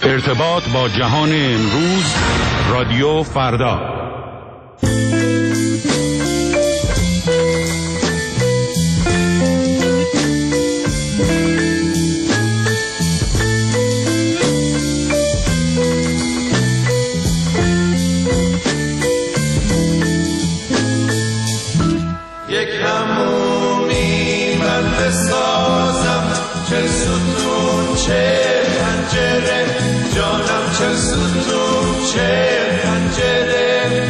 ارتباط با جهان امروز، رادیو فردا. یک همومی من بسازم، چه ستون چه پنجره، جانم چه ستون چه پنجره،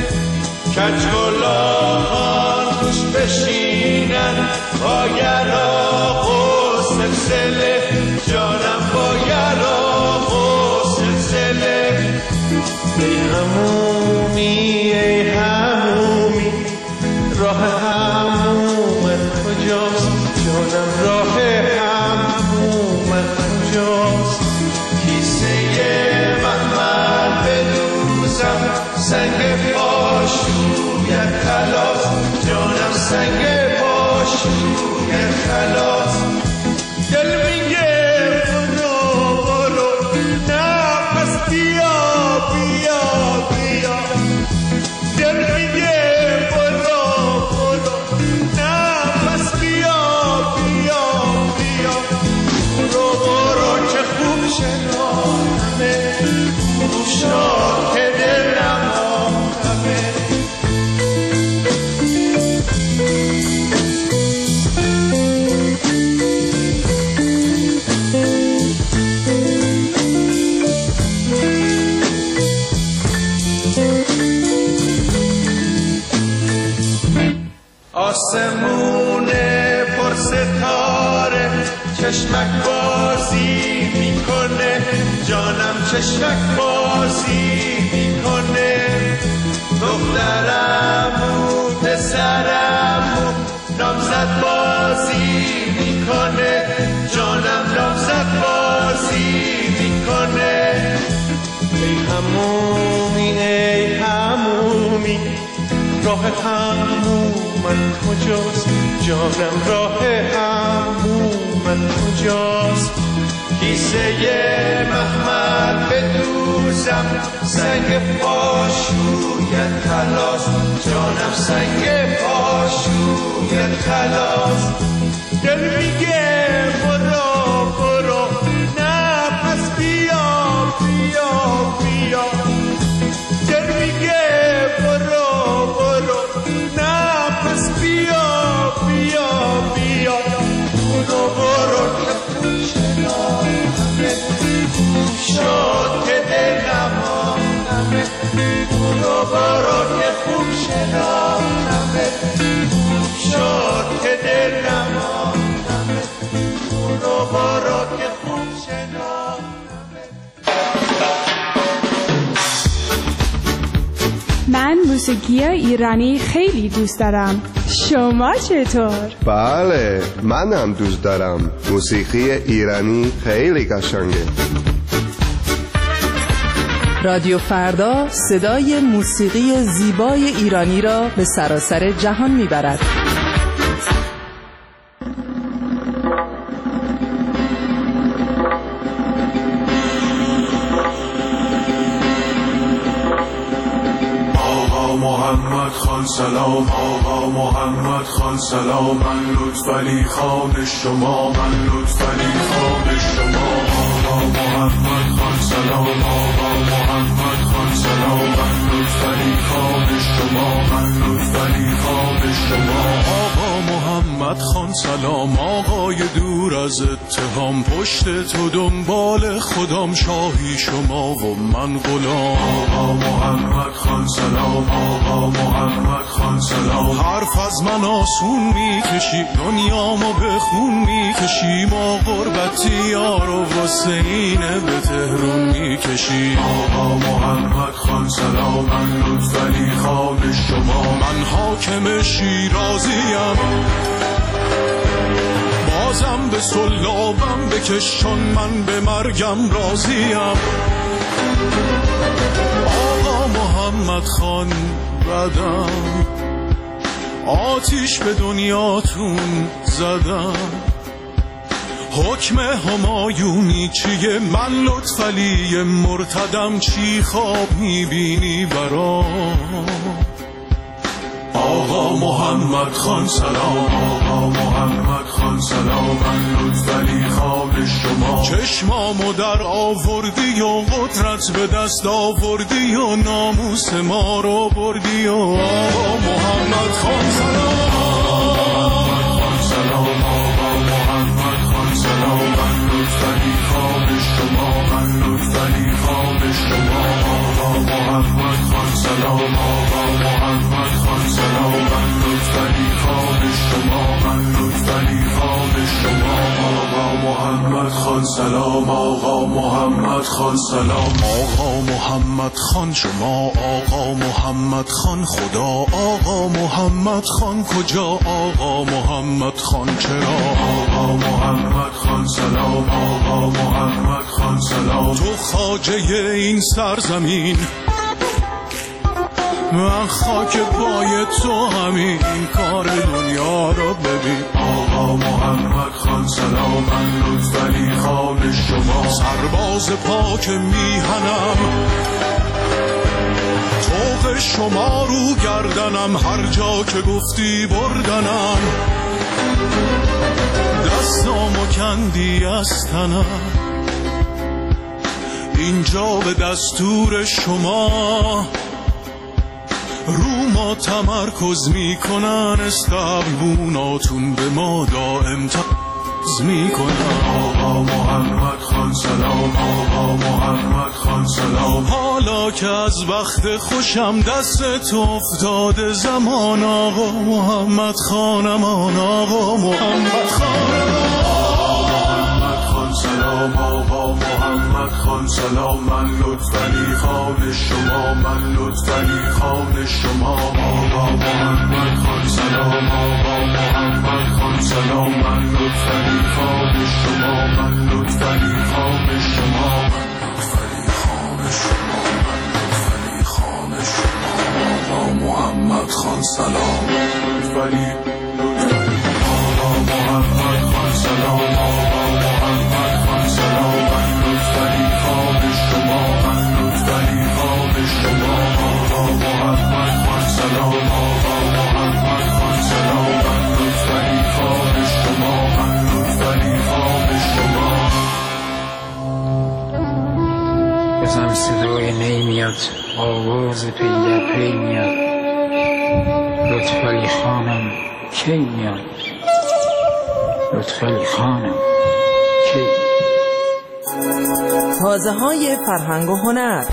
کجگلاهان توش بشینن با یراق و سلسله، جانم با یراق و سلسله. ای همومی ای همومی، راه همومت کجاست؟ جانم راه همومت کجاست؟ کیسه مخمل بدوزم، سنگ پاشویت خلاص، جانم سنگ پاشویت خلاص. دل میگه برو برو، نه پس بیا بیا بیا. دل میگه برو برو، نه پس بیا بیا بیا. برو برو که خوب شناختمه، خوب شد که دلم آمدمه. آسمون پر ستاره چشمک بازی میکنه، جانم چشمک بازی میکنه. دخترم و پسرم و نامزد بازی میکنه، جانم نامزد بازی میکنه. ای همومی ای همومی، راه همومت کجاست؟ جانم راه همومت کجاست؟ کیسه مخمل بدوزم، سنگ پاشویت خلاص، جانم سنگ پاشویت خلاص. دل میگه برو برو، نه پس بیا بیا بیا. دل میگه برو برو، نه پس بیا بیا بیا. برو برو که خوب شناختمه، خوب شد که دلم آمدمه. برو برو که خوب شناختمه، خوب شد که دلم آمدمه. برو برو که خوب شناختمه. من موسیقی ایرانی خیلی دوست دارم. شما چطور؟ بله، منم دوست دارم. موسیقی ایرانی خیلی قشنگه. رادیو فردا صدای موسیقی زیبای ایرانی را به سراسر جهان میبرد. محمد خان سلام، آقا محمد خان سلام. من لطفعلی خان شما، من لطفعلی خان شما. آقا محمد خان سلام، آقا محمد خان سلام. من لطفعلی خان شما، من لطفعلی خان شما. آقا محمد خان سلام، آقای دور از اتهام، پشت تو دنبال خودم، شاهی شما و من غلام. آقا محمد خان سلام، آقا محمد خان سلام. حرف از من آسون میکشی، دنیامو به خون میکشی. ما غربتی یار و حسینه به تهرون میکشی. آقا محمد خان سلام، من لطفعلی خان شما. من حاکم شیرازیم، بازم به سلابم بکشان، من به مرگم راضیم. آقا محمد خان بدم، آتیش به دنیاتون زدم. حکم همایونی چیه؟ من لطفعلی مرتدم، چی خواب میبینی برام؟ آقا محمد خان سلام، آقا محمد خان سلام، من لطفعلی خان شما. چشمامو در آوردی و قدرت به دست آوردی و ناموس ما رو بردی و آقا محمد خان سلام، آقا محمد خان سلام، من لطفعلی خان شما، من لطفعلی خان شما. آقا محمد خان سلام، آقا محمد خان سلام، من لطفعلی خان شما، من لطفعلی خان شما. آقا محمد خان سلام، آقا محمد خان سلام، آقا محمد خان شما، آقا محمد خان خدا، آقا محمد خان کجا، آقا محمد خان چرا؟ آقا محمد خان سلام، آقا محمد خان سلام، تو خواجه این سرزمین، من خاک پای تو همین کار دنیا رو ببین. آقا محمد خان سلام، من لطفعلی خان شما، سرباز پاک میهنم، طوق شما رو گردنم، هر جا که گفتی بردنم، دستامو کندی از تنم، اینجا به دستور شما رو ما تمرکز میکنن، استقبوناتون به ما دائم تمرکز میکنن. آقا محمد خان سلام، آقا محمد خان سلام، حالا که از وقت خوشم دست افتاده زمان، آقا محمد خانمان، آقا محمد خانمان، سلام، آقا محمد خان سلام، من لطفعلی خان شما، من لطفعلی خان شما. آقا محمد خان سلام، آقا محمد خان سلام، من لطفعلی خان شما، من لطفعلی خان شما، من لطفعلی خان شما، من لطفعلی خان شما. آقا محمد خان سلام، لطفعلی آقا محمد خان سلام، آقا محمد خان سلام، من لطفعلی خان شما، من لطفعلی خان شما. آقا محمد خان سلام، آقا محمد خان سلام، من لطفعلی خان شما، من لطفعلی خان شما. بزن صدای نی میاد، آواز پی در پی میاد، لطفعلی خانم کی میاد، لطفعلی خانم کی؟ تازه های فرهنگ و هنر.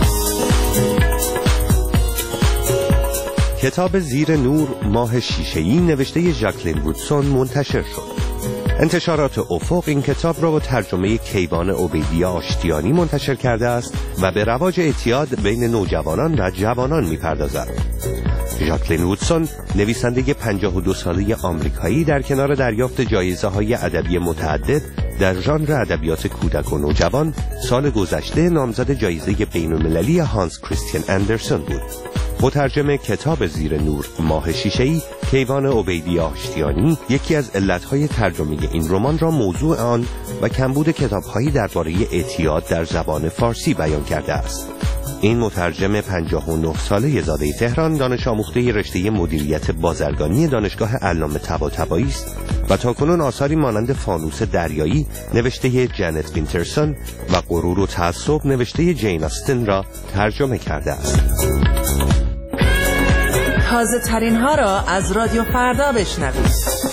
کتاب زیر نور ماه شیشه‌ای نوشته ژاکلین وودسون منتشر شد. انتشارات افق این کتاب را با ترجمه کیوان عبیدی آشتیانی منتشر کرده است و به رواج اعتیاد بین نوجوانان و جوانان می‌پردازد. ژاکلین وودسون نویسنده 52 ساله آمریکایی در کنار دریافت جایزه‌های ادبی متعدد در ژانر ادبیات کودک و نوجوان سال گذشته نامزد جایزه بین‌المللی هانس کریستیان اندرسون بود. مترجم کتاب زیر نور ماه شیشه‌ای کیوان عبیدی آشتیانی یکی از علتهای ترجمه این رمان را موضوع آن و کمبود کتاب‌هایی درباره اعتیاد در زبان فارسی بیان کرده است. این مترجم 59 ساله زاده تهران دانش آموخته رشته مدیریت بازرگانی دانشگاه علامه طباطبایی است و تاکنون آثاری مانند فانوس دریایی نوشته جنت وینترسون و غرور و تعصب نوشته جین آستن را ترجمه کرده است. تازه ترین ها را از رادیو فردا بشنوید.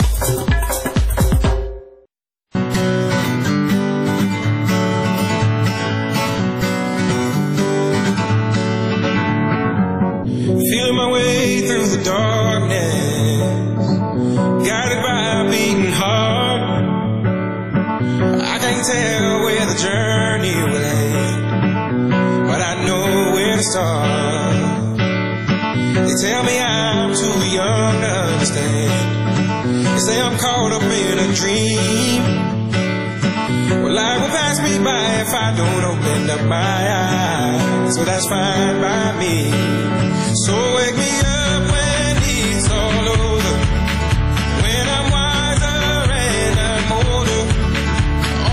Feeling my way through the darkness, guided by a beating heart. I can't tell where the journey will end, but I know where to start. They tell me I'm too young to understand. They say I'm caught up in a dream. Well, life will pass me by if I don't open up my eyes. So that's fine by me. So wake me up when it's all over, when I'm wiser and I'm older.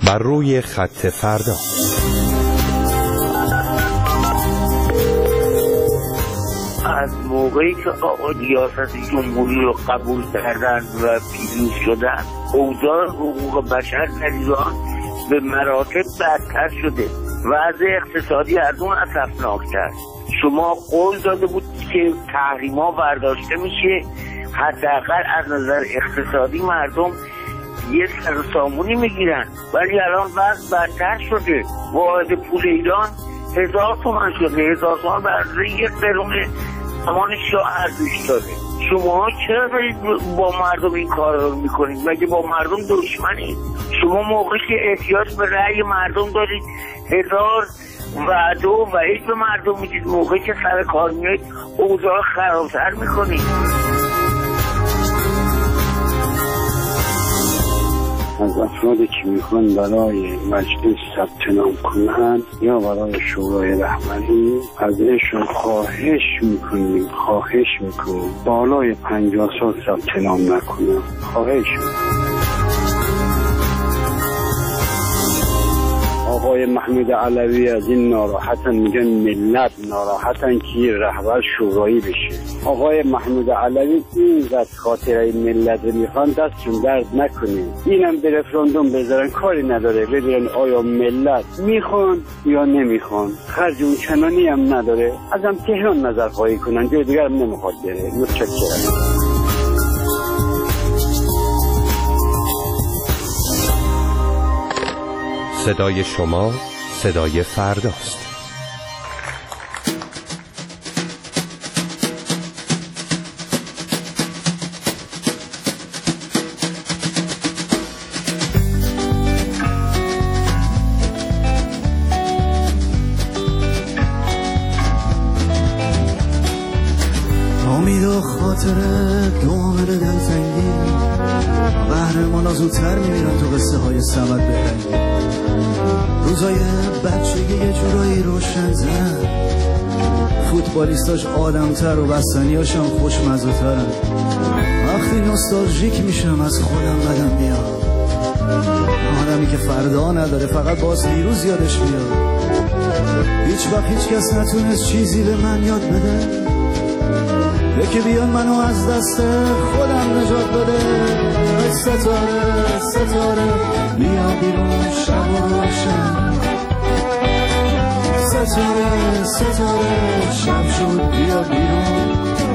بر روی خط فردا. از موقعی که آقا ریاست جمهوری رو قبول کردن و پیروز شدن، اوضاع حقوق بشر در ایران به مراتب بدتر شده. وضع اقتصادی مردم اسفناک‌تر. شما قول داده بود که تحریم‌ها برداشته میشه، حداقل از نظر اقتصادی مردم یه سرسامونی میگیرن، ولی الان وضع بدتر شده. واحد پول ایران 1000 تومان شده. 1000 تومان برای یک قرون زمان شاه ارزش داره. شما چرا دارید با مردم این کار رو میکنید؟ مگه با مردم دشمنید؟ شما موقعی که احتیاج به رأی مردم دارید 1000 وعده و وعید به مردم میدید، موقعی که سر کار میایید اوضاع خرابتر میکنید. از افرادی که میخوان برای مجلس ثبت نام کنند یا برای شورای رهبری ازشون خواهش میکنیم بالای 50 سال ثبت نام نکنند. خواهش میکنیم. آقای محمود علوی از این ناراحتن، میگن ملت ناراحتن که رهبر شورایی بشه. آقای محمود علوی اینقدر خاطره ملت رو میخوان، دستشون درد نکنه، اینم به رفراندوم بذارن، کاری نداره، ببینن آیا ملت میخوان یا نمیخوان. خرج اون چنانی هم نداره، ازم تهران نظر خواهی کنن، جای دیگر هم نمیخواد بره. متشکرم. صدای شما صدای فرداست. امید و خاطره دوامل دلتنگی، قهرمانا زودتر میمیرن تو قصه های سمت بهرنگی. روزای بچگی یه جورایی روشن ترن، فوتبالیستاش آدمتر و بستنیاشم خوشمزه ترن. وقتی نوستالژیک میشم از خودم بدم میاد، آدمی که فردا نداره فقط باز دیروز یادش میاد. هیچ وقت هیچ کس نتونست چیزی به من یاد بده، یکی بیان منو از دست خودم نجات بده. ستاره ستاره بیا بیرون شب و روشن، ستاره ستاره شب شد بیا بیرون.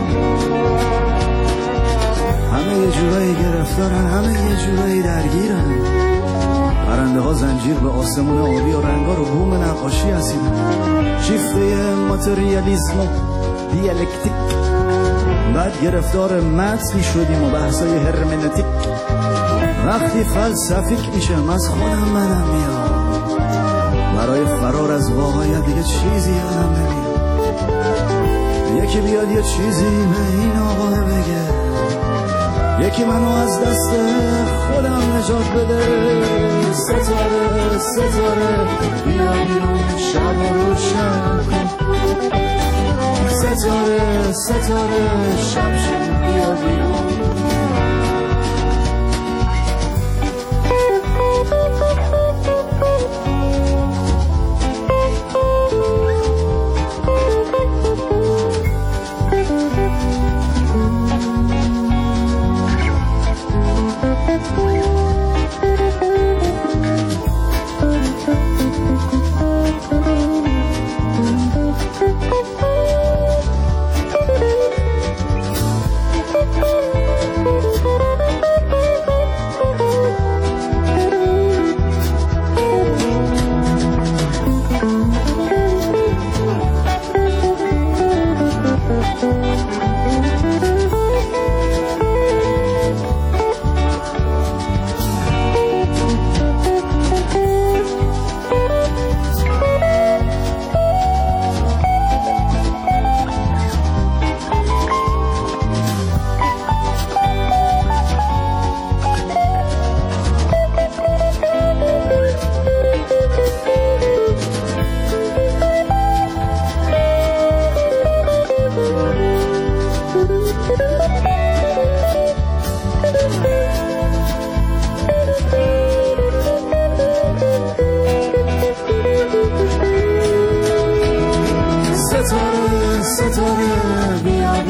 همه یه جورایی گرفتارن، همه یه جورایی درگیرن. پرنده ها زنجیر به آسمون آبی و رنگا رو بوم نقاشی هستیدن. شیفته ماتریالیسم و دیالکتیک، بعد گرفتار متنی شدیم و بحثای هرمنوتیک. وقتی فلسفیک میشم از خودم بدم میاد، برای فرار از واقعیت دیگه چیزی یادم نمیاد. یکی بیاد یه چیزی به این آقا بگه، یکی منو از دست خودم نجات بده. ستاره ستاره بیا بیرون شب و روشن کن، ستاره ستاره شب شد بیا بیرون.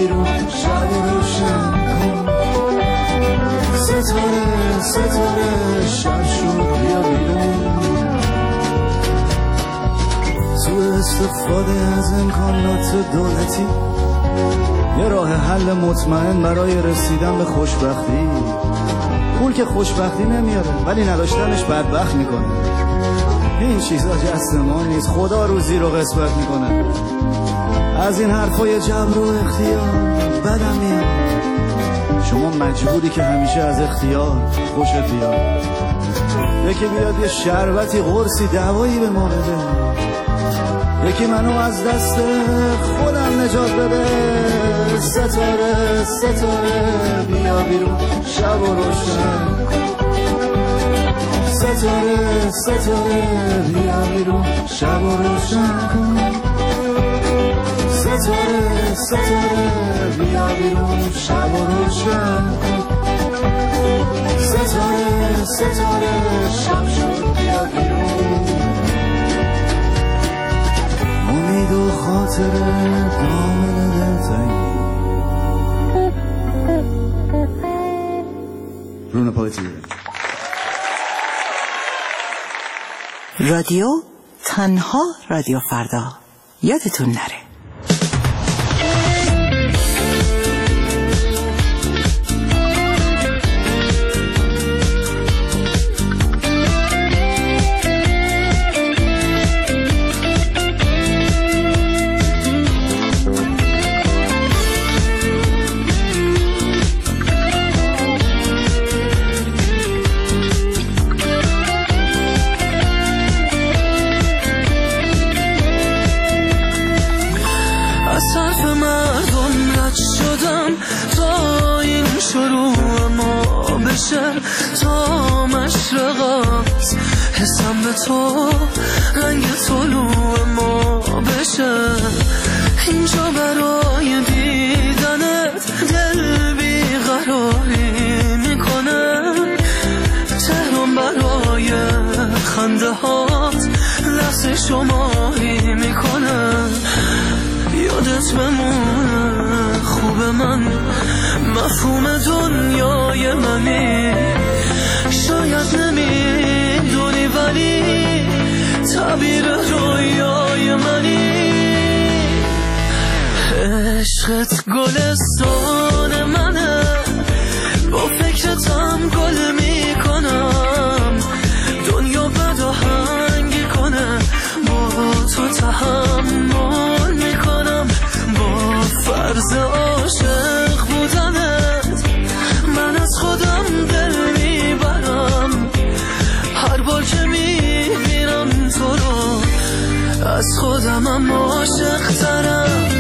بیرون شب روشن کن. ستاره ستاره شب شد بیا بیرون. تو استفاده از امکانات دولتی یه راه حل مطمئن برای رسیدن به خوشبختی. پول که خوشبختی نمیاره ولی نداشتنش بدبخت میکنه. این چیزا جست ما نیست، خدا روزی رو قسمت میکنه. از این حرفای جبر و اختیار بدم میاد. شما مجبوری که همیشه از اختیار خوشت بیاد. یکی بیاد یه شربتی قرصی دوایی به ما بده، یکی منو از دست خودم نجات بده. ستاره ستاره بیا بیرون شب و روشن. ستاره ستاره بیا بیرون شب و روشن کن. ستاره ستاره بیا بیرون شب و روشن کن. ستاره ستاره شب شد بیا بیرون. امید و خاطره دامن دلتنگی رون پایتیه. رادیو تنها رادیو فردا یادتون نره. تا مشرقات حسم به تو رنگ طلوع ما بشه. اینجا برای دیدنت دل بیقراری میکنه. تهران برای خنده هات لحظه شماری میکنه. یادت بمونه خوب من مفهوم دنیای منی. شاید نمیدونی ولی تعبیر رویای منی. عشقت گلستان منه، با فکرتم گل میکنم. دنیا بد و هنگی کنه، با تو تحمل میکنم. با فرض عاشق بودنت من از خودم دل میبرم. هر بار که میبینم تو رو از خودمم عاشق ترم.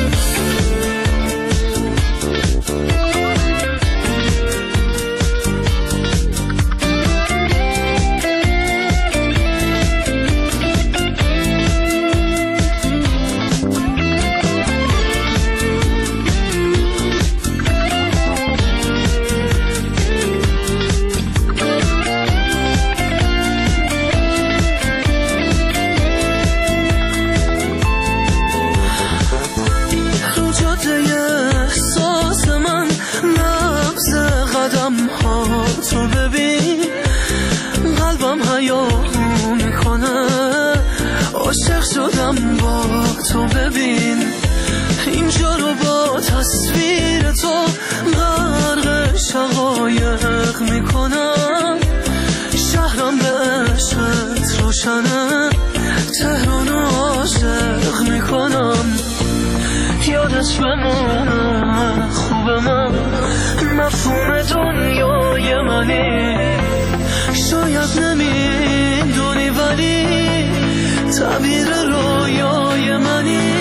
تو ببین قلبم حیاهو میکنه. عاشق شدم با تو ببین. اینجا رو با تصویر تو غرق شقایق میکنم. شهرم به عشقت روشنه، تهران عاشق میکنم. یادت بمونه خوب من مفهوم دنیای منی. شاید نمیدونی ولی تعبیر رویای منی.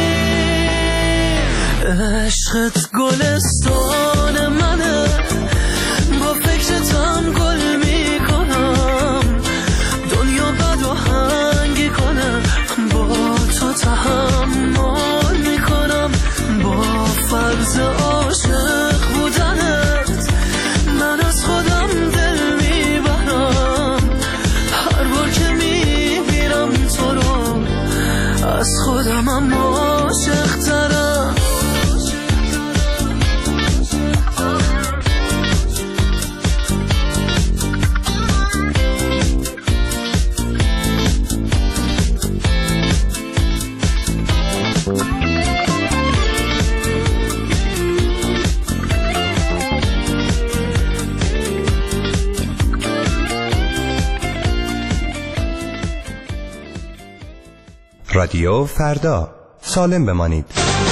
عشقت گلستان منه، با فکرتم گل میکنم. دنیا بد و هنگی کنه، با تو تحمل میکنم. با فرض عاشق بودنت من از خودم دل میبرم. هر بار که میبینم تو رو از خودمم عاشق ترم. رادیو فردا، سالم بمانید.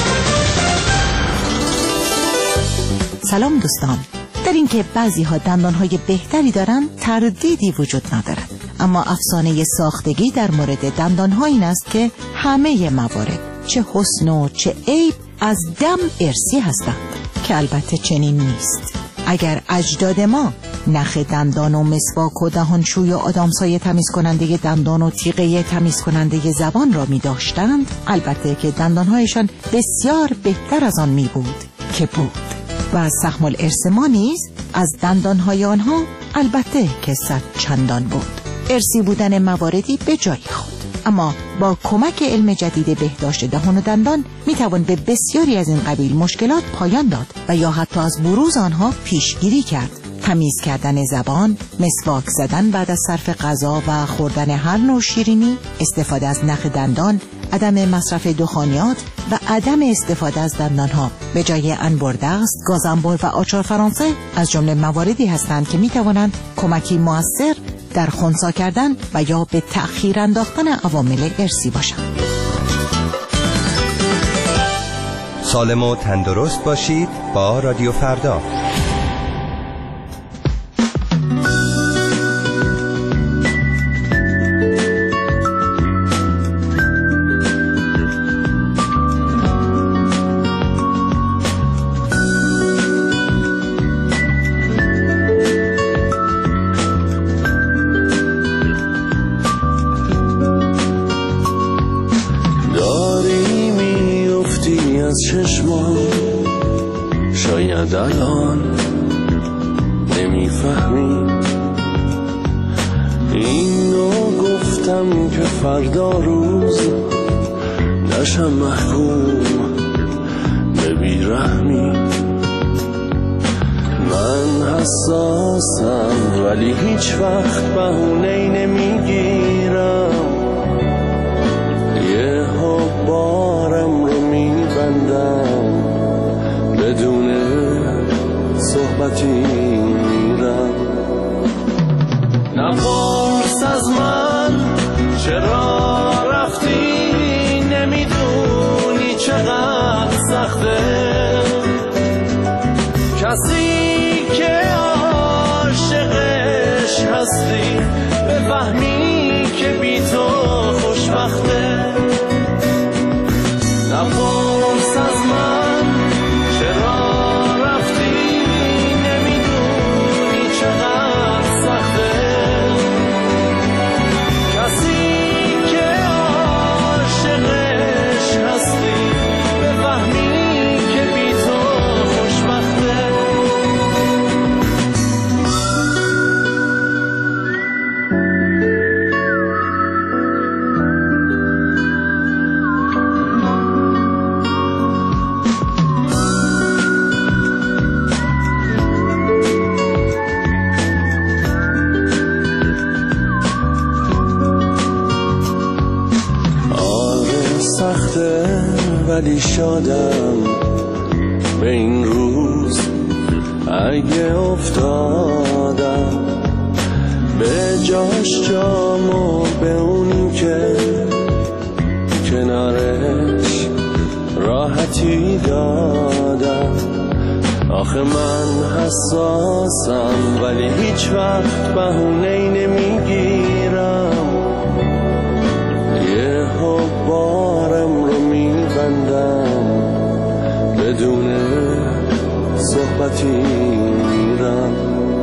سلام دوستان. در اینکه بعضی ها دندانهای بهتری دارن تردیدی وجود ندارد، اما افسانه ساختگی در مورد دندانها این است که همه موارد چه حسن و چه عیب از دم ارثی هستند، که البته چنین نیست. اگر اجداد ما نخ دندان و مسواک و دهانشوی و آدامسای تمیز کننده دندان و تیغه تمیز کننده زبان را می داشتند، البته که دندانهایشان بسیار بهتر از آن می بود که بود. و از سهم الارث ما نیز از دندانهای آنها البته که صد چندان بود. ارثی بودن مواردی به جای خود، اما با کمک علم جدید بهداشت دهان و دندان می توان به بسیاری از این قبیل مشکلات پایان داد و یا حتی از بروز آنها پیشگیری کرد. تمیز کردن زبان، مسواک زدن بعد از صرف غذا و خوردن هر نوع شیرینی، استفاده از نخ دندان، عدم مصرف دخانیات و عدم استفاده از دندانها به جای انبردست، گازنبر و آچار فرانسه از جمله مواردی هستند که می توانند کمکی مؤثر در خنثی کردن و یا به تأخیر انداختن عوامل ارثی باشند. سالم و تندرست باشید با رادیو فردا. شاید الان نمیفهمی اینو گفتم که فردا روز نشم محکوم به بیرحمی. من حساسم ولی هیچ وقت بهونه‌ای نمیگیرم، یه بارم رو میبندم بدون صحبتی میرم. نپرس از من چرا رفتی، نمیدونی چقدر سخته کسی که عاشقش هستی بفهمی که بی تو خوشبخته. نپرس از من چرا رفتی، نمیدونی چقدر سخته کسی که عاشقش هستی بفهمی که بی تو خوشبخته. ولی شادم به این روز اگه افتادم به جاش جامو به اونی که کنارش راحتی دادم. آخه من حساسم ولی هیچ وقت بهونه‌ای نمیگیرم، یه بارم رو میبندم بدون صحبتی میرم.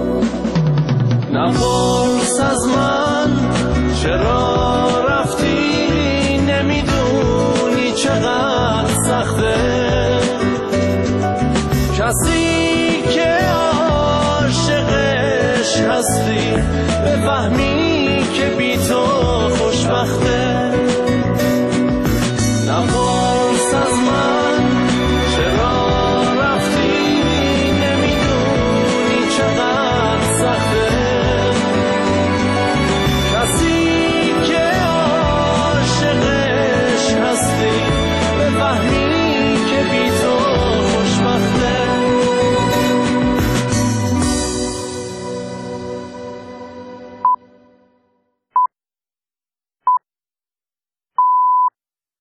نپرس از من چرا رفتی، نمیدونی چقدر سخته کسی که عاشقش هستی بفهمی که بی تو خوشبخته.